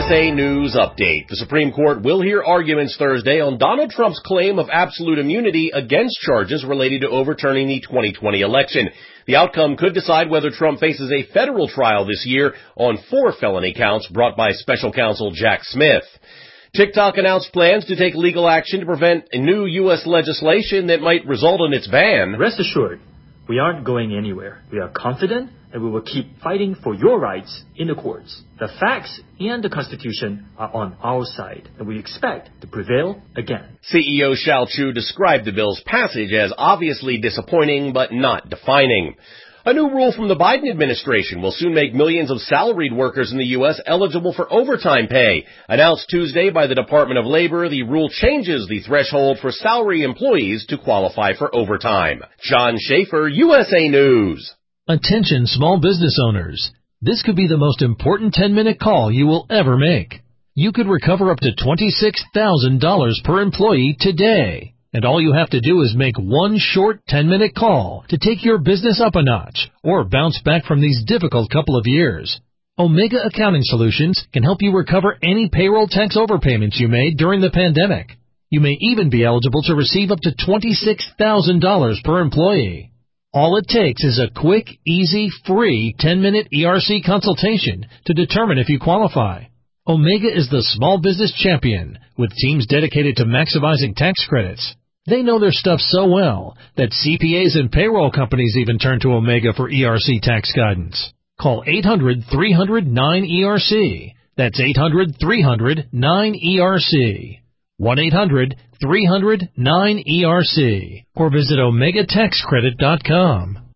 USA News Update. The Supreme Court will hear arguments Thursday on Donald Trump's claim of absolute immunity against charges related to overturning the 2020 election. The outcome could decide whether Trump faces a federal trial this year on 4 felony counts brought by special counsel Jack Smith. TikTok announced plans to take legal action to prevent a new U.S. legislation that might result in its ban. Rest assured, we aren't going anywhere. We are confident and we will keep fighting for your rights in the courts. The facts and the Constitution are on our side, and we expect to prevail again. CEO Shao Chu described the bill's passage as obviously disappointing but not defining. A new rule from the Biden administration will soon make millions of salaried workers in the U.S. eligible for overtime pay. Announced Tuesday by the Department of Labor, the rule changes the threshold for salary employees to qualify for overtime. John Schaefer, USA News. Attention small business owners. This could be the most important 10-minute call you will ever make. You could recover up to $26,000 per employee today. And all you have to do is make one short 10-minute call to take your business up a notch or bounce back from these difficult couple of years. Omega Accounting Solutions can help you recover any payroll tax overpayments you made during the pandemic. You may even be eligible to receive up to $26,000 per employee. All it takes is a quick, easy, free 10-minute ERC consultation to determine if you qualify. Omega is the small business champion with teams dedicated to maximizing tax credits. They know their stuff so well that CPAs and payroll companies even turn to Omega for ERC tax guidance. Call 800-300-9ERC. That's 800-300-9ERC. 1-800-300-9ERC. Or visit OmegaTaxCredit.com.